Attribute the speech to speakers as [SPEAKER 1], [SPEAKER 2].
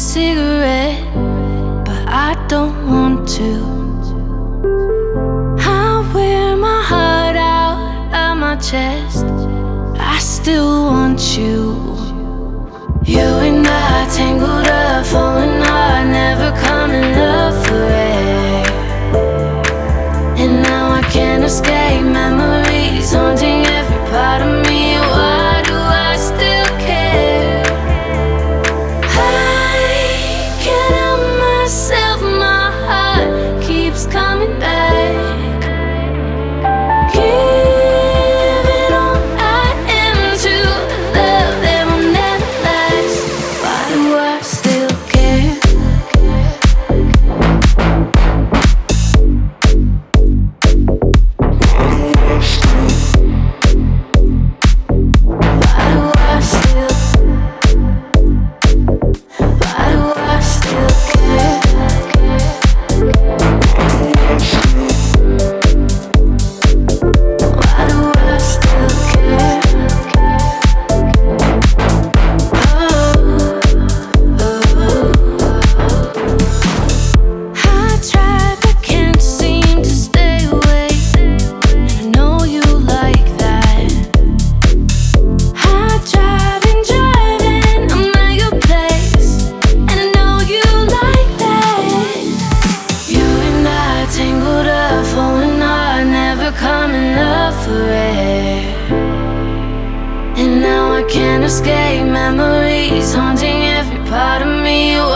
[SPEAKER 1] cigarette, but I don't want to. I wear my heart out of my chest, I still want you. You and I tangled up, falling hard, never coming up for air. And now I can't escape memories haunting every part of me. Why do I still care? I can't help myself, my heart keeps coming back. Giving all I am to love that will never last. Why do I still care? Coming up for air. And now I can't escape memories haunting every part of me.